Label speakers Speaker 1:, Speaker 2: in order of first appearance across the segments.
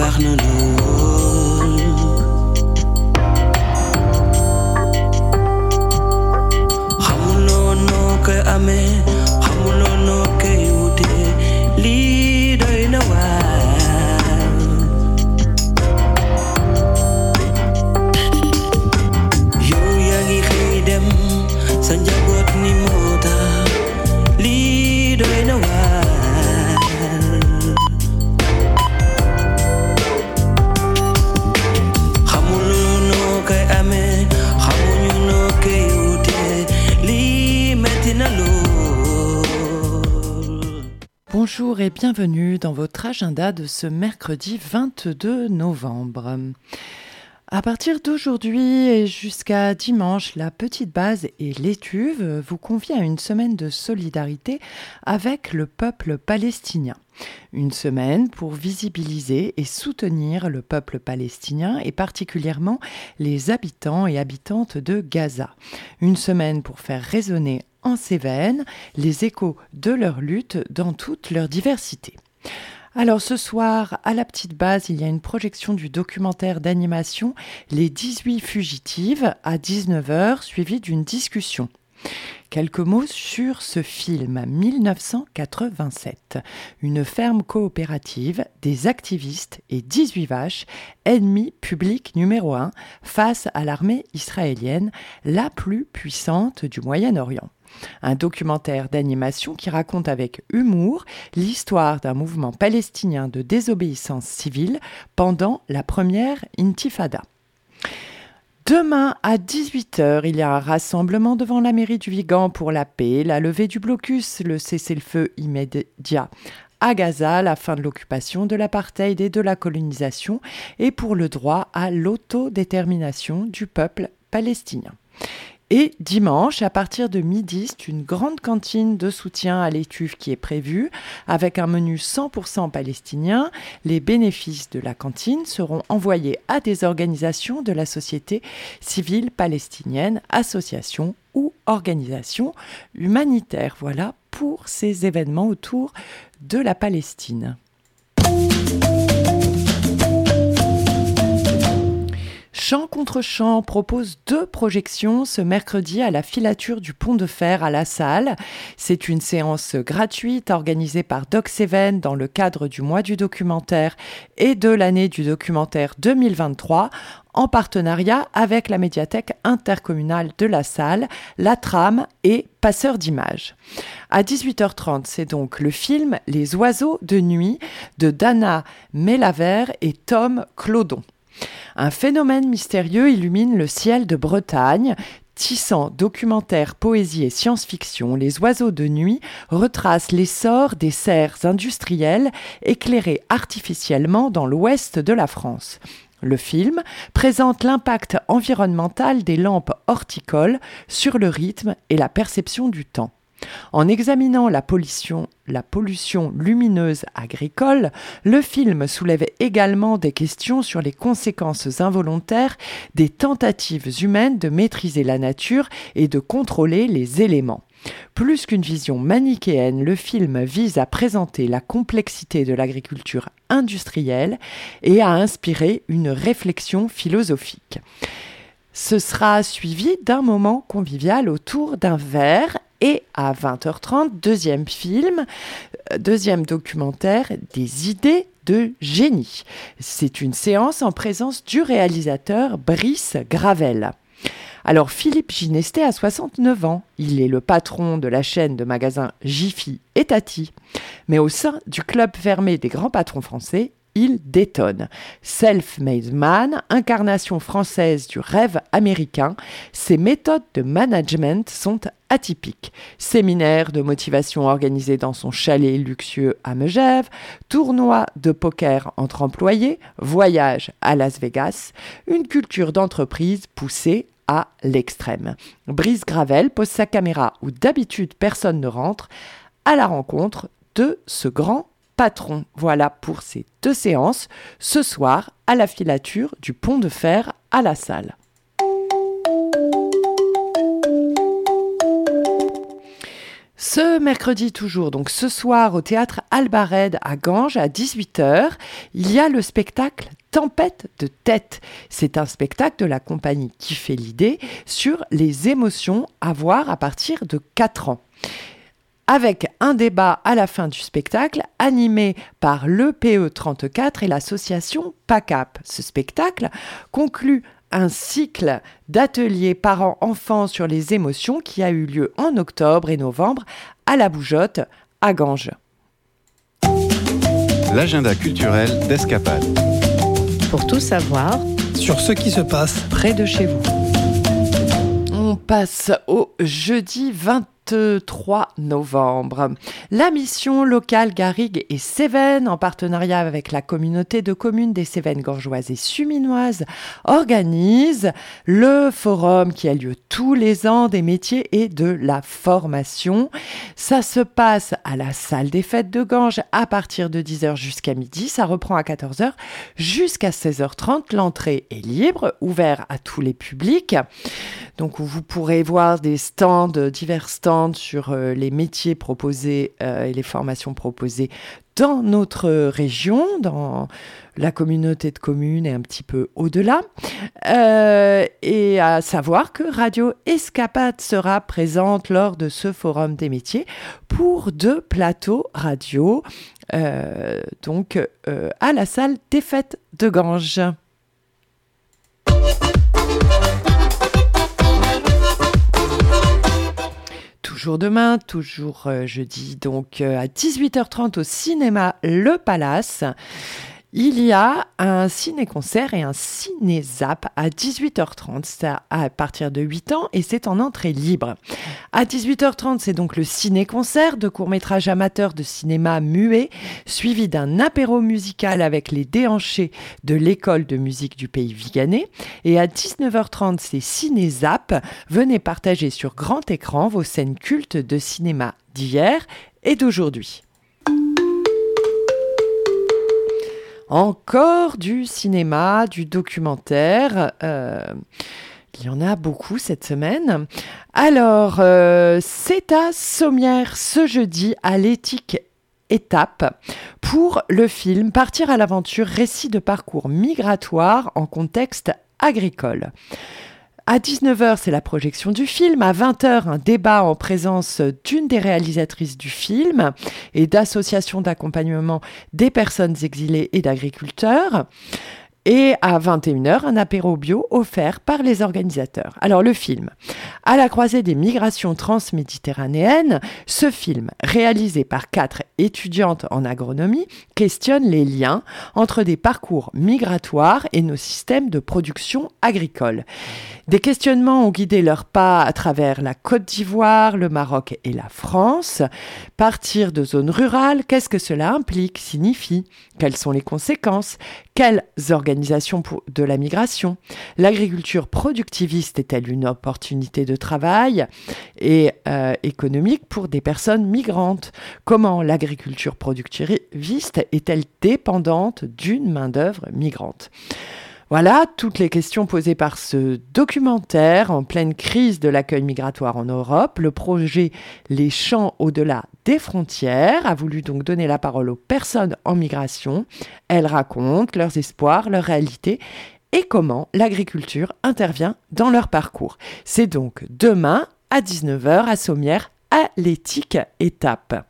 Speaker 1: baax na lool xamuloo noo koy amee xamuloo noo koy wutee lii doy na waar yow yaa ngi xëy dem sa njaboot ni moo tax lii doy na waar xamuloo noo koy amee xamuñu noo koy wutee lii metti na lool.
Speaker 2: Bonjour et bienvenue dans votre agenda de ce mercredi 22 novembre. À partir d'aujourd'hui et jusqu'à dimanche, la Petite Base et l'Étuve vous convient à une semaine de solidarité avec le peuple palestinien. Une semaine pour visibiliser et soutenir le peuple palestinien et particulièrement les habitants et habitantes de Gaza. Une semaine pour faire résonner en Cévennes les échos de leur lutte dans toute leur diversité. Alors ce soir, à la Petite Base, il y a une projection du documentaire d'animation Les 18 fugitives à 19h, suivie d'une discussion. Quelques mots sur ce film 1987. Une ferme coopérative, des activistes et 18 vaches, ennemis publics numéro 1 face à l'armée israélienne, la plus puissante du Moyen-Orient. Un documentaire d'animation qui raconte avec humour l'histoire d'un mouvement palestinien de désobéissance civile pendant la première intifada. Demain à 18h, il y a un rassemblement devant la mairie du Vigan pour la paix, la levée du blocus, le cessez-le-feu immédiat à Gaza, la fin de l'occupation, de l'apartheid et de la colonisation et pour le droit à l'autodétermination du peuple palestinien. Et dimanche, à partir de midi, c'est une grande cantine de soutien à l'Étuve qui est prévue, avec un menu 100% palestinien. Les bénéfices de la cantine seront envoyés à des organisations de la société civile palestinienne, associations ou organisations humanitaires. Voilà pour ces événements autour de la Palestine. Chant contre Chant propose 2 projections ce mercredi à la filature du Pont de Fer à La Salle. C'est une séance gratuite organisée par Doc Cévennes dans le cadre du mois du documentaire et de l'année du documentaire 2023 en partenariat avec la médiathèque intercommunale de La Salle, la Tram et Passeurs d'images. À 18h30, c'est donc le film Les oiseaux de nuit de Dana Melaver et Tom Clodon. Un phénomène mystérieux illumine le ciel de Bretagne. Tissant documentaire, poésie et science-fiction, Les oiseaux de nuit retracent l'essor des serres industrielles éclairées artificiellement dans l'ouest de la France. Le film présente l'impact environnemental des lampes horticoles sur le rythme et la perception du temps. En examinant la pollution lumineuse agricole, le film soulève également des questions sur les conséquences involontaires des tentatives humaines de maîtriser la nature et de contrôler les éléments. Plus qu'une vision manichéenne, le film vise à présenter la complexité de l'agriculture industrielle et à inspirer une réflexion philosophique. Ce sera suivi d'un moment convivial autour d'un verre. Et à 20h30, deuxième documentaire, des idées de génie. C'est une séance en présence du réalisateur Brice Gravel. Alors Philippe Ginestet a 69 ans. Il est le patron de la chaîne de magasins Jiffy et Tati. Mais au sein du club fermé des grands patrons français, il détonne. Self-made man, incarnation française du rêve américain, ses méthodes de management sont atypiques. Séminaires de motivation organisés dans son chalet luxueux à Megève, tournois de poker entre employés, voyages à Las Vegas, une culture d'entreprise poussée à l'extrême. Brice Gravel pose sa caméra où d'habitude personne ne rentre à la rencontre de ce grand patron. Voilà pour ces 2 séances, ce soir à la filature du Pont de Fer à La Salle. Ce mercredi toujours, donc ce soir au théâtre Albared à Ganges à 18h, il y a le spectacle Tempête de tête. C'est un spectacle de la compagnie Qui fait l'idée sur les émotions à voir à partir de 4 ans. Avec un débat à la fin du spectacle animé par l'EPE34 et l'association PACAP. Ce spectacle conclut un cycle d'ateliers parents-enfants sur les émotions qui a eu lieu en octobre et novembre à la Bougeotte, à Ganges.
Speaker 3: L'agenda culturel d'Escapade.
Speaker 4: Pour tout savoir
Speaker 5: sur ce qui se passe
Speaker 2: près de chez vous. On passe au jeudi 23 novembre. La mission locale Garrigues et Cévennes, en partenariat avec la communauté de communes des Cévennes gorgeoises et suminoises, organise le forum qui a lieu tous les ans des métiers et de la formation. Ça se passe à la salle des fêtes de Ganges à partir de 10h jusqu'à midi. Ça reprend à 14h jusqu'à 16h30. L'entrée est libre, ouverte à tous les publics. Donc vous pourrez voir des stands, divers stands sur les métiers proposés et les formations proposées dans notre région, dans la communauté de communes et un petit peu au-delà. Et à savoir que Radio Escapade sera présente lors de ce forum des métiers pour 2 plateaux radio, à la salle des fêtes de Ganges. Toujours demain, toujours jeudi, donc à 18h30 au cinéma Le Palace. Il y a un ciné-concert et un ciné-zap à 18h30, c'est à partir de 8 ans et c'est en entrée libre. À 18h30, c'est donc le ciné-concert de courts-métrages amateurs de cinéma muet, suivi d'un apéro musical avec les déhanchés de l'école de musique du pays Viganais. Et à 19h30, c'est ciné-zap. Venez partager sur grand écran vos scènes cultes de cinéma d'hier et d'aujourd'hui. Encore du cinéma, du documentaire. Il y en a beaucoup cette semaine. Alors, c'est à Sommières ce jeudi à l'Éthique Étape pour le film Partir à l'aventure, récit de parcours migratoire en contexte agricole. À 19h, c'est la projection du film. À 20h, un débat en présence d'une des réalisatrices du film et d'associations d'accompagnement des personnes exilées et d'agriculteurs. Et à 21h, un apéro bio offert par les organisateurs. Alors le film, à la croisée des migrations transméditerranéennes, ce film, réalisé par 4 étudiantes en agronomie, questionne les liens entre des parcours migratoires et nos systèmes de production agricole. Des questionnements ont guidé leurs pas à travers la Côte d'Ivoire, le Maroc et la France. Partir de zones rurales, qu'est-ce que cela implique, signifie? Quelles sont les conséquences? Quelles organisations de la migration? L'agriculture productiviste est-elle une opportunité de travail et économique pour des personnes migrantes? Comment l'agriculture productiviste est-elle dépendante d'une main-d'œuvre migrante? Voilà toutes les questions posées par ce documentaire en pleine crise de l'accueil migratoire en Europe. Le projet Les Champs au-delà des frontières a voulu donc donner la parole aux personnes en migration. Elles racontent leurs espoirs, leurs réalités et comment l'agriculture intervient dans leur parcours. C'est donc demain à 19h à Sommières à l'Éthique Étape.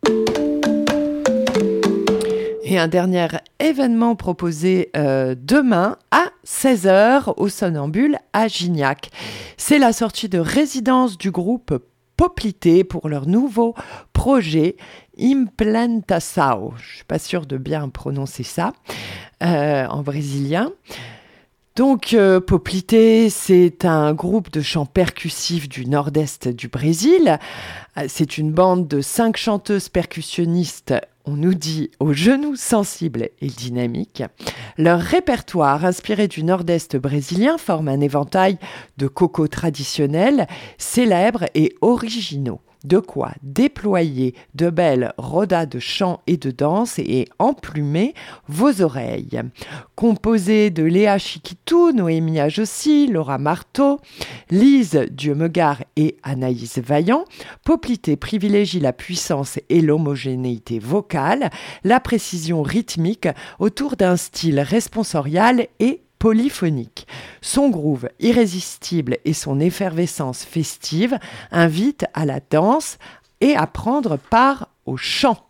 Speaker 2: Et un dernier événement proposé demain à 16h au Somnambule à Gignac. C'est la sortie de résidence du groupe Poplité pour leur nouveau projet Implantação. Je ne suis pas sûre de bien prononcer ça en brésilien. Donc, Poplité, c'est un groupe de chants percussifs du nord-est du Brésil. C'est une bande de 5 chanteuses percussionnistes, on nous dit, aux genoux sensibles et dynamiques. Leur répertoire, inspiré du nord-est brésilien, forme un éventail de cocos traditionnels, célèbres et originaux. De quoi déployer de belles rodas de chant et de danse et emplumer vos oreilles. Composé de Léa Chiquitou, Noémie Ajossi, Laura Marteau, Lise Dieu-me-gare et Anaïs Vaillant, Poplité privilégie la puissance et l'homogénéité vocale, la précision rythmique autour d'un style responsorial et polyphonique. Son groove irrésistible et son effervescence festive invitent à la danse et à prendre part au chant.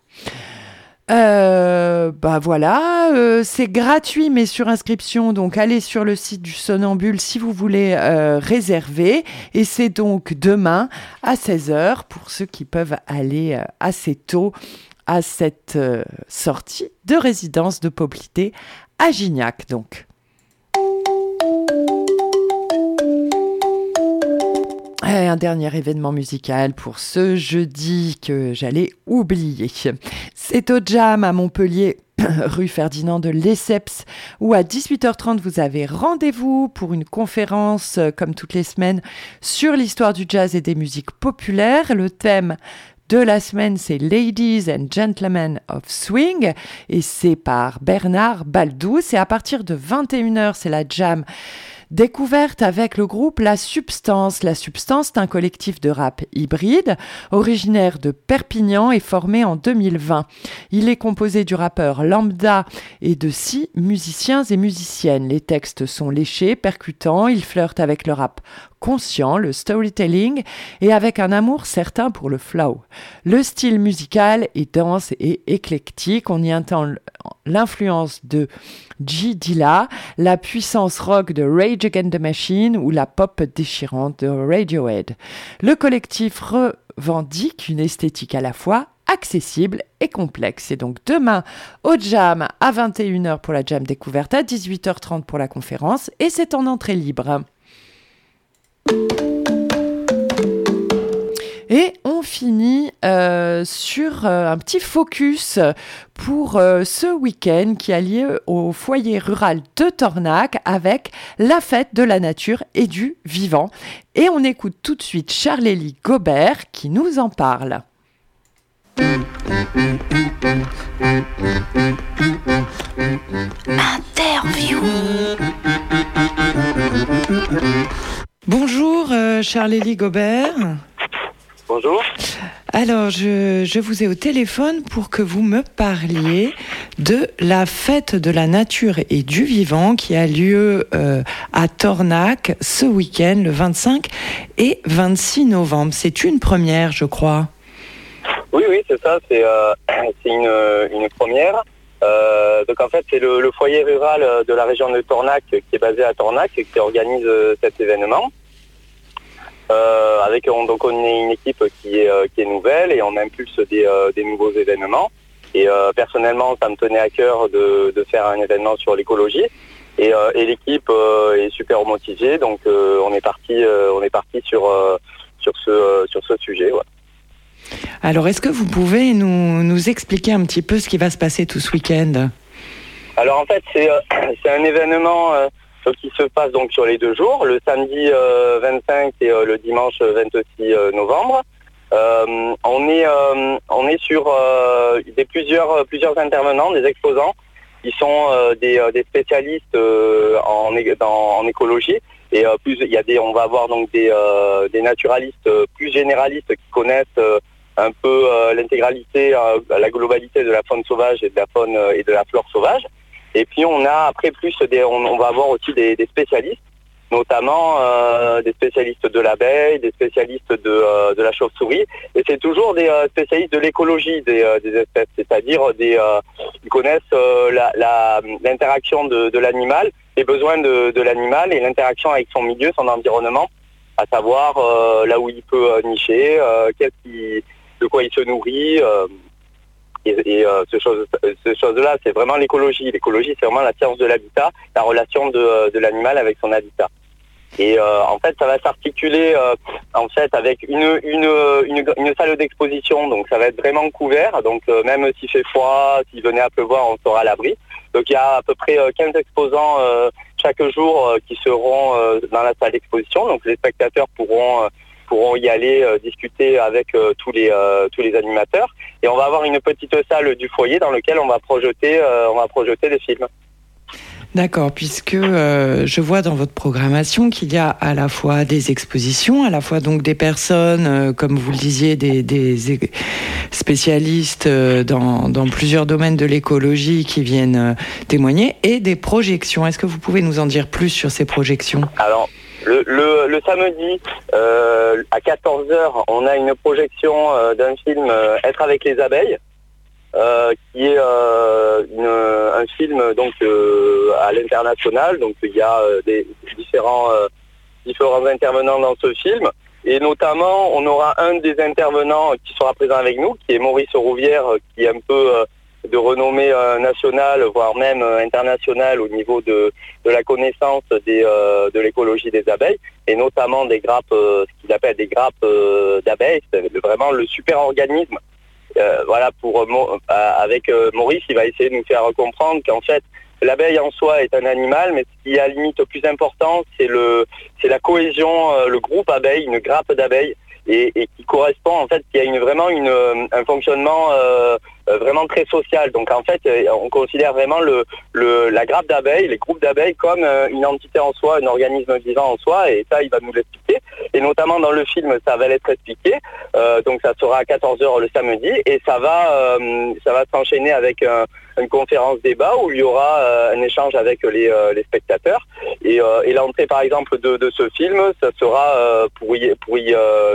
Speaker 2: Voilà, c'est gratuit mais sur inscription, donc allez sur le site du Somnambule si vous voulez réserver, et c'est donc demain à 16h pour ceux qui peuvent aller assez tôt à cette sortie de résidence de Poplité à Gignac donc. Et un dernier événement musical pour ce jeudi que j'allais oublier. C'est au Jam à Montpellier, rue Ferdinand de Lesseps, où à 18h30 vous avez rendez-vous pour une conférence, comme toutes les semaines, sur l'histoire du jazz et des musiques populaires. Le thème de la semaine, c'est Ladies and Gentlemen of Swing, et c'est par Bernard Baldous. Et à partir de 21h, c'est la Jam découverte avec le groupe La Substance. La Substance, c'est un collectif de rap hybride, originaire de Perpignan et formé en 2020. Il est composé du rappeur Lambda et de 6 musiciens et musiciennes. Les textes sont léchés, percutants, ils flirtent avec le rap conscient, le storytelling et avec un amour certain pour le flow. Le style musical est dense et éclectique. On y entend l'influence de G. Dilla, la puissance rock de Rage Against the Machine ou la pop déchirante de Radiohead. Le collectif revendique une esthétique à la fois accessible et complexe. Et donc demain au Jam à 21h pour la Jam découverte, à 18h30 pour la conférence, et c'est en entrée libre. Et on finit sur un petit focus pour ce week-end qui a lieu au foyer rural de Tornac avec la fête de la nature et du vivant. Et on écoute tout de suite Charlélie Gobert qui nous en parle.
Speaker 6: Interview.
Speaker 2: Bonjour Charlélie Gobert.
Speaker 7: Bonjour.
Speaker 2: Alors, je vous ai au téléphone pour que vous me parliez de la fête de la nature et du vivant qui a lieu à Tornac ce week-end, le 25 et 26 novembre. C'est une première, je crois.
Speaker 7: Oui, c'est ça. C'est une première. Donc en fait, c'est le foyer rural de la région de Tornac qui est basé à Tornac et qui organise cet événement. Donc on est une équipe qui est nouvelle et on impulse des nouveaux événements. Et personnellement, ça me tenait à cœur de faire un événement sur l'écologie. Et l'équipe est super motivée, donc on est parti sur ce sujet. Ouais.
Speaker 2: Alors, est-ce que vous pouvez nous expliquer un petit peu ce qui va se passer tout ce week-end ?
Speaker 7: Alors en fait, c'est un événement qui se passe donc sur les 2 jours, le samedi 25 et le dimanche 26 novembre. On est sur plusieurs intervenants, des exposants qui sont des spécialistes en écologie. Et on va avoir donc des naturalistes plus généralistes qui connaissent un peu l'intégralité, la globalité de la faune sauvage et de la faune et de la flore sauvage. Et puis on a après on va avoir aussi des spécialistes, notamment des spécialistes de l'abeille, des spécialistes de la chauve-souris. Et c'est toujours des spécialistes de l'écologie des espèces, c'est-à-dire ils connaissent l'interaction de l'animal, les besoins de l'animal et l'interaction avec son milieu, son environnement, à savoir là où il peut nicher, de quoi il se nourrit. Ces choses-là, c'est vraiment l'écologie. L'écologie, c'est vraiment la science de l'habitat, la relation de l'animal avec son habitat. Et en fait, ça va s'articuler avec une salle d'exposition. Donc, ça va être vraiment couvert. Donc, même s'il fait froid, s'il venait à pleuvoir, on sera à l'abri. Donc, il y a à peu près 15 exposants chaque jour qui seront dans la salle d'exposition. Donc, les spectateurs pourront pourront y aller discuter avec tous les animateurs. Et on va avoir une petite salle du foyer dans laquelle on va projeter des films.
Speaker 2: D'accord, puisque je vois dans votre programmation qu'il y a à la fois des expositions, à la fois donc des personnes, comme vous le disiez, des spécialistes dans plusieurs domaines de l'écologie qui viennent témoigner, et des projections. Est-ce que vous pouvez nous en dire plus sur ces projections ?
Speaker 7: Alors, le samedi, à 14h, on a une projection d'un film « Être avec les abeilles », qui est un film donc à l'international. Donc il y a des différents intervenants dans ce film, et notamment on aura un des intervenants qui sera présent avec nous, qui est Maurice Rouvière, qui est un peu de renommée nationale, voire même internationale au niveau de la connaissance de l'écologie des abeilles, et notamment des grappes, ce qu'il appelle des grappes d'abeilles. C'est vraiment le super organisme. Avec Maurice, il va essayer de nous faire comprendre qu'en fait, l'abeille en soi est un animal, mais ce qui est à la limite le plus important, c'est la cohésion, le groupe abeille, une grappe d'abeilles, et qui correspond en fait, qui a vraiment un fonctionnement vraiment très social. Donc en fait, on considère vraiment la grappe d'abeilles, les groupes d'abeilles comme une entité en soi, un organisme vivant en soi, et ça, il va nous l'expliquer. Et notamment dans le film, ça va l'être expliqué. Donc ça sera à 14h le samedi, et ça va s'enchaîner avec une conférence débat où il y aura un échange avec les spectateurs. Et l'entrée par exemple de ce film, ça sera pour y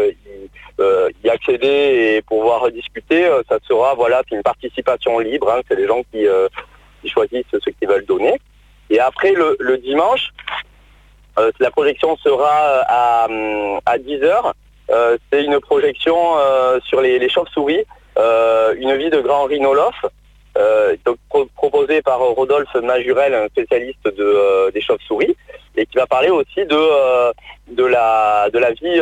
Speaker 7: accéder et pouvoir discuter, ça sera c'est une participation libre, hein, c'est les gens qui choisissent ce qu'ils veulent donner. Et après le dimanche, la projection sera à 10h. C'est une projection sur les chauves-souris, une vie de grand rhinolophe, donc proposée par Rodolphe Majurel, un spécialiste des chauves-souris, et qui va parler aussi de la vie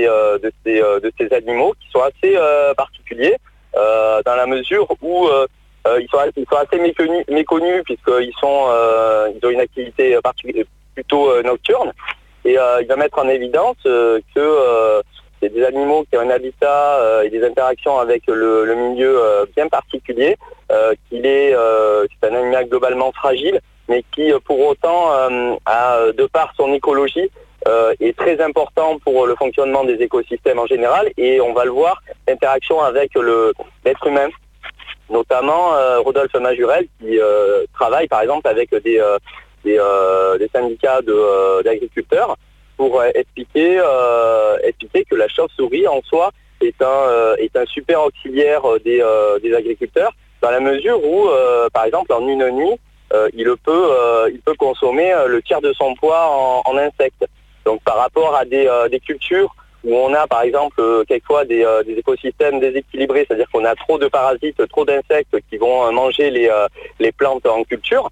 Speaker 7: de ces animaux qui sont assez particuliers, dans la mesure où ils sont assez méconnus puisqu'ils ont une activité plutôt nocturne, et il va mettre en évidence que c'est des animaux qui ont un habitat et des interactions avec le milieu bien particulier, c'est un animal globalement fragile, mais qui pour autant, de par son écologie, est très important pour le fonctionnement des écosystèmes en général, et on va le voir, l'interaction avec l'être humain. Notamment Rodolphe Majurel, qui travaille par exemple avec des syndicats d'agriculteurs pour expliquer que la chauve-souris en soi est un super auxiliaire des agriculteurs, dans la mesure où, par exemple, en une nuit, il peut consommer le tiers de son poids en insectes. Donc par rapport à des cultures où on a par exemple quelquefois des écosystèmes déséquilibrés, c'est-à-dire qu'on a trop de parasites, trop d'insectes qui vont manger les plantes en culture,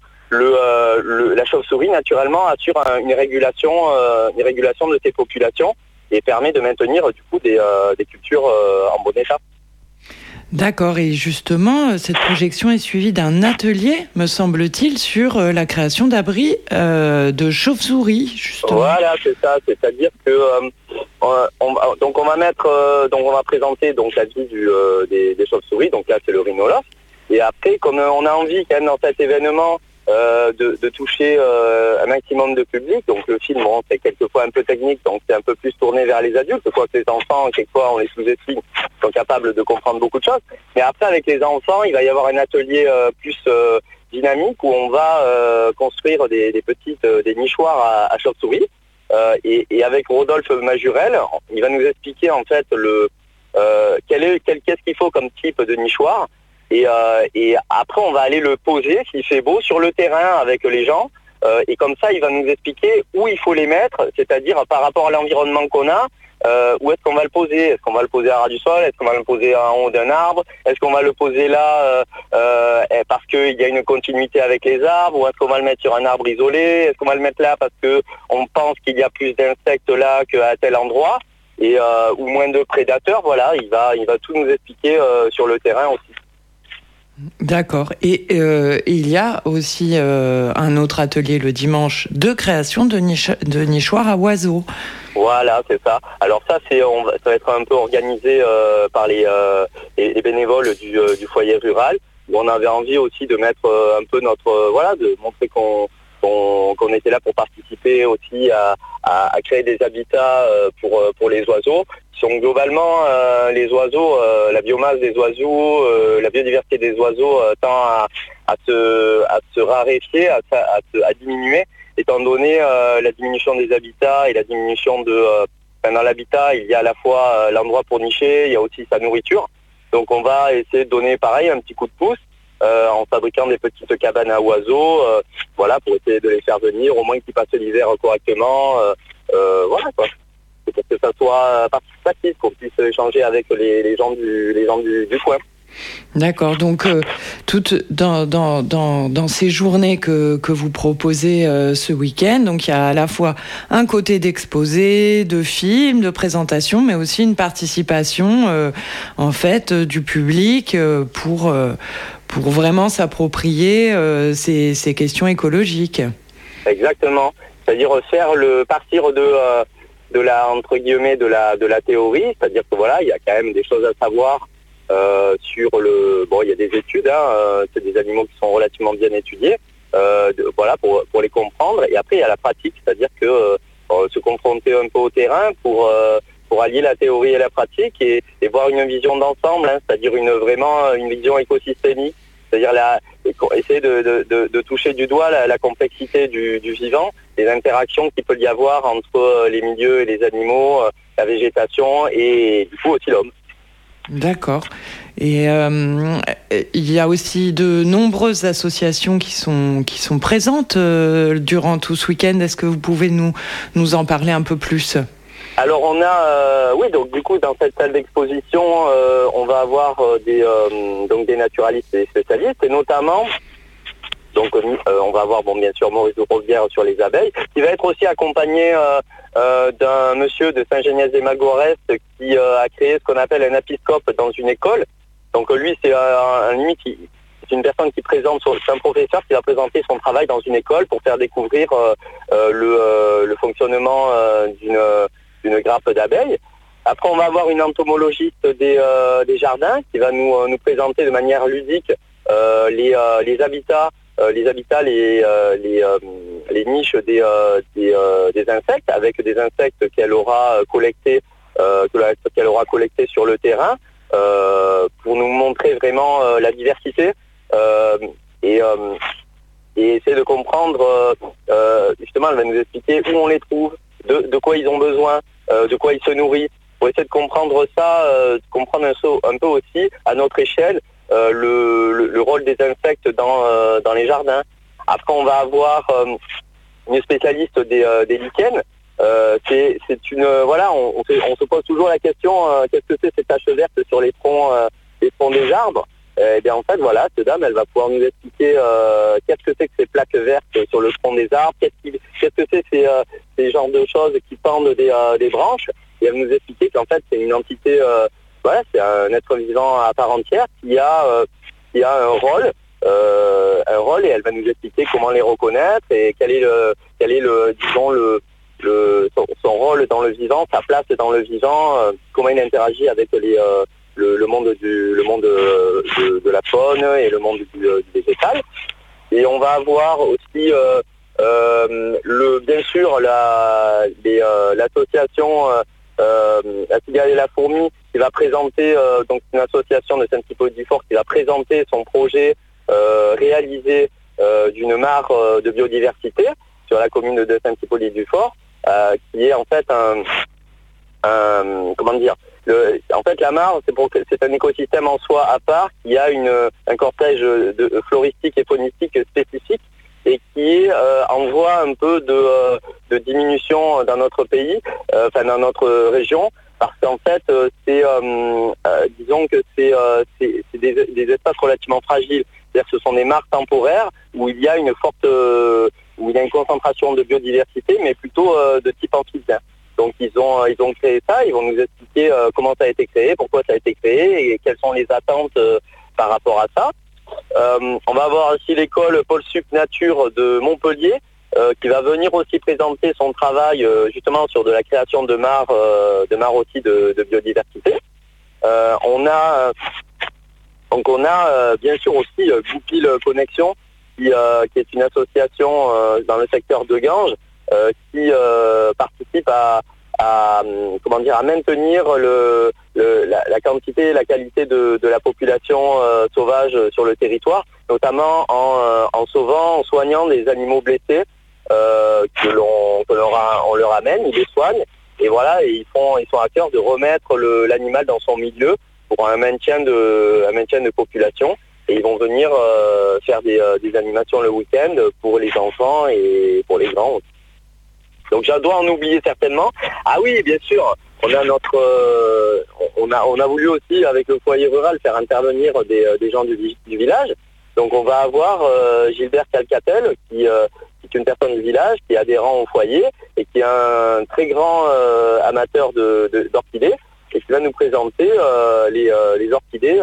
Speaker 7: la chauve-souris naturellement assure une régulation de ces populations et permet de maintenir du coup des cultures en bon état.
Speaker 2: D'accord, et justement, cette projection est suivie d'un atelier, me semble-t-il, sur la création d'abris de chauves-souris, justement.
Speaker 7: Voilà, c'est ça, c'est-à-dire que on va présenter donc la vie des chauves-souris, donc là c'est le rhinolophe, et après, comme on a envie quand même dans cet événement de toucher un maximum de public, donc le film c'est quelquefois un peu technique, donc c'est un peu plus tourné vers les adultes, quoi que les enfants, quelquefois on les sous-estime, sont capables de comprendre beaucoup de choses, mais après avec les enfants il va y avoir un atelier plus dynamique où on va construire des nichoirs à chauves-souris, et avec Rodolphe Majurel, il va nous expliquer en fait qu'est-ce qu'il faut comme type de nichoir. Et après, on va aller le poser, s'il fait beau, sur le terrain avec les gens. Et comme ça, il va nous expliquer où il faut les mettre, c'est-à-dire par rapport à l'environnement qu'on a, où est-ce qu'on va le poser. Est-ce qu'on va le poser à ras du sol? Est-ce qu'on va le poser en haut d'un arbre? Est-ce qu'on va le poser là parce qu'il y a une continuité avec les arbres? Ou est-ce qu'on va le mettre sur un arbre isolé? Est-ce qu'on va le mettre là parce qu'on pense qu'il y a plus d'insectes là qu'à tel endroit, ou moins de prédateurs? Voilà, il va tout nous expliquer sur le terrain aussi.
Speaker 2: D'accord. Et il y a aussi un autre atelier le dimanche de création de nichoirs à oiseaux.
Speaker 7: Voilà, c'est ça. Alors ça, ça va être un peu organisé par les bénévoles du foyer rural. Où on avait envie aussi de mettre un peu de montrer qu'on était là pour participer aussi à créer des habitats pour les oiseaux. Donc globalement, les oiseaux, la biomasse des oiseaux, la biodiversité des oiseaux tend à se raréfier, à diminuer, étant donné la diminution des habitats et la diminution dans l'habitat, il y a à la fois l'endroit pour nicher, il y a aussi sa nourriture. Donc on va essayer de donner pareil un petit coup de pouce en fabriquant des petites cabanes à oiseaux, pour essayer de les faire venir, au moins qu'ils passent l'hiver correctement, quoi. C'est pour que ça soit participatif, qu'on puisse échanger avec les gens du coin.
Speaker 2: D'accord, donc dans ces journées que vous proposez ce week-end, donc il y a à la fois un côté d'exposé, de films, de présentation, mais aussi une participation du public pour vraiment s'approprier ces questions écologiques.
Speaker 7: Exactement, c'est-à-dire partir de la entre guillemets de la théorie, c'est-à-dire que il y a quand même des choses à savoir. Il y a des études, c'est des animaux qui sont relativement bien étudiés, pour les comprendre. Et après, il y a la pratique, c'est-à-dire que se confronter un peu au terrain pour allier la théorie et la pratique et voir une vision d'ensemble, c'est-à-dire une vision écosystémique, c'est-à-dire essayer de toucher du doigt la complexité du vivant, les interactions qu'il peut y avoir entre les milieux et les animaux, la végétation et du coup aussi l'homme.
Speaker 2: D'accord. Et il y a aussi de nombreuses associations qui sont présentes durant tout ce week-end. Est-ce que vous pouvez nous en parler un peu plus ?
Speaker 7: Alors on a, donc du coup dans cette salle d'exposition, on va avoir des naturalistes et des spécialistes, et notamment, on va avoir bien sûr Maurice de Rosière sur les abeilles, qui va être aussi accompagné d'un monsieur de Saint-Géniès-des-Malgorès qui a créé ce qu'on appelle un apiscope dans une école. Donc lui, c'est c'est une personne qui présente, c'est un professeur qui va présenter son travail dans une école pour faire découvrir le fonctionnement d'une grappe d'abeilles. Après, on va avoir une entomologiste des jardins qui va nous présenter de manière ludique les habitats, les niches des insectes, avec des insectes qu'elle aura collectés sur le terrain, pour nous montrer vraiment la diversité et essayer de comprendre, justement, elle va nous expliquer où on les trouve, de quoi ils ont besoin, de quoi ils se nourrissent, pour essayer de comprendre ça, comprendre un peu aussi à notre échelle le rôle des insectes dans les jardins. Après, on va avoir une spécialiste des lichens. C'est une on se pose toujours la question, qu'est-ce que c'est ces taches vertes sur les troncs des arbres. En fait, cette dame, elle va pouvoir nous expliquer qu'est-ce que c'est que ces plaques vertes sur le tronc des arbres, qu'est-ce que c'est ces genres de choses qui pendent des branches. Et elle va nous expliquer qu'en fait, c'est une entité, c'est un être vivant à part entière qui a un rôle, et elle va nous expliquer comment les reconnaître et quel est son rôle dans le vivant, sa place dans le vivant, comment il interagit avec le monde de la faune et le monde du végétal. Et on va avoir aussi bien sûr l'association La Cigale et la Fourmi qui va présenter, donc une association de Saint-Hippolyte-du-Fort qui va présenter son projet réalisé d'une mare de biodiversité sur la commune de Saint-Hippolyte-du-Fort, qui est en fait la mare, c'est un écosystème en soi à part, qui a un cortège de floristique et faunistique spécifique et qui est en voie un peu de diminution dans notre pays, dans notre région, parce qu'en fait, disons que c'est des espaces relativement fragiles. C'est-à-dire que ce sont des mares temporaires où il y a une concentration de biodiversité, mais plutôt de type amphibien. Donc ils ont créé ça, ils vont nous expliquer comment ça a été créé, pourquoi ça a été créé et quelles sont les attentes par rapport à ça. On va avoir aussi l'école Pôle Sup Nature de Montpellier qui va venir aussi présenter son travail justement sur de la création de mares aussi de biodiversité. On a bien sûr aussi Goupil Connexion qui est une association dans le secteur de Ganges qui participe à maintenir la quantité et la qualité de la population sauvage sur le territoire, notamment en soignant des animaux blessés on leur amène, ils les soignent, et voilà, et ils sont à cœur de remettre l'animal dans son milieu pour un maintien de population, et ils vont venir faire des animations le week-end pour les enfants et pour les grands aussi. Donc je dois en oublier certainement. Ah oui, bien sûr, on a voulu aussi avec le foyer rural faire intervenir des gens du village. Donc on va avoir Gilbert Calcatel qui est une personne du village qui est adhérent au foyer et qui est un très grand amateur d'orchidées et qui va nous présenter les orchidées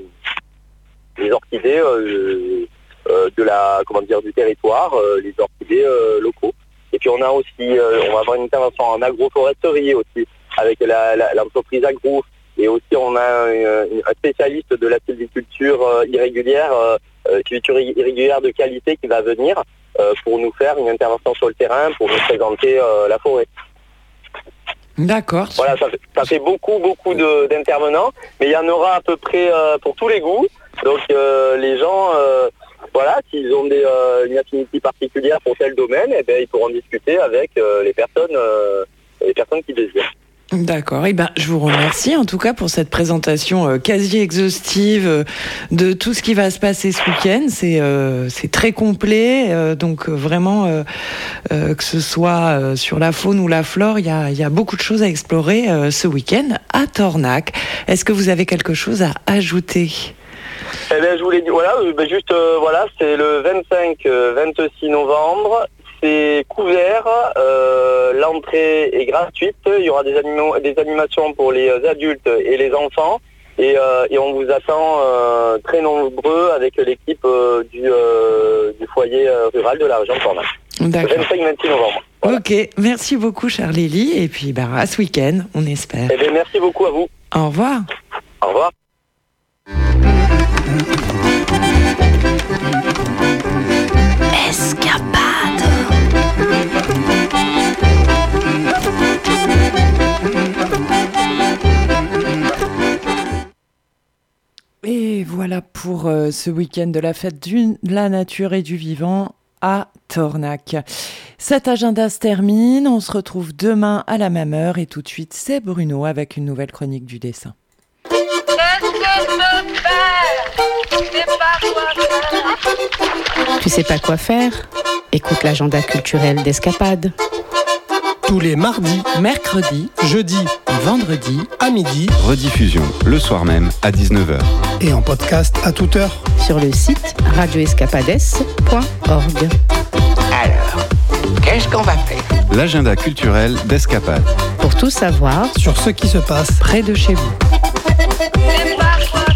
Speaker 7: du territoire, les orchidées locaux. Et puis on a aussi, on va avoir une intervention en agroforesterie aussi avec l'entreprise Agro. Et aussi on a un spécialiste de la sylviculture irrégulière, irrégulière de qualité qui va venir pour nous faire une intervention sur le terrain, pour nous présenter la forêt.
Speaker 2: D'accord.
Speaker 7: Voilà, ça fait beaucoup d'intervenants, mais il y en aura à peu près pour tous les goûts. Donc les gens, s'ils ont une affinité particulière pour tel domaine, eh bien, ils pourront discuter avec les personnes qui désirent.
Speaker 2: D'accord, je vous remercie en tout cas pour cette présentation quasi exhaustive de tout ce qui va se passer ce week-end. C'est très complet, donc vraiment que ce soit sur la faune ou la flore, il y a beaucoup de choses à explorer ce week-end à Tornac. Est-ce que vous avez quelque chose à ajouter ?
Speaker 7: Eh bien, je voulais dire, c'est le 25-26 novembre. C'est couvert, l'entrée est gratuite, il y aura des animations pour les adultes et les enfants et on vous attend très nombreux avec l'équipe du foyer rural de la région de Tornac.
Speaker 2: D'accord.
Speaker 7: Le 25-26 novembre. Voilà.
Speaker 2: Ok, merci beaucoup Charlélie et puis à ce week-end, on espère.
Speaker 7: Eh bien, merci beaucoup à vous.
Speaker 2: Au revoir.
Speaker 7: Au revoir.
Speaker 2: Et voilà pour ce week-end de la fête de la nature et du vivant à Tornac. Cet agenda se termine, on se retrouve demain à la même heure et tout de suite c'est Bruno avec une nouvelle chronique du dessin.
Speaker 4: Tu sais pas quoi faire ? Écoute l'agenda culturel d'Escapade.
Speaker 5: Tous les mardis,
Speaker 2: Mercredi,
Speaker 5: jeudis
Speaker 2: et vendredi
Speaker 5: à midi
Speaker 3: Rediffusion le soir même à 19h.
Speaker 5: et en podcast à toute heure.
Speaker 4: Sur le site radioescapades.org.
Speaker 6: Alors, qu'est-ce qu'on va faire ?
Speaker 3: L'agenda culturel d'Escapade.
Speaker 4: Pour tout savoir,
Speaker 5: Sur ce qui se passe
Speaker 2: près de chez vous.
Speaker 8: C'est pas quoi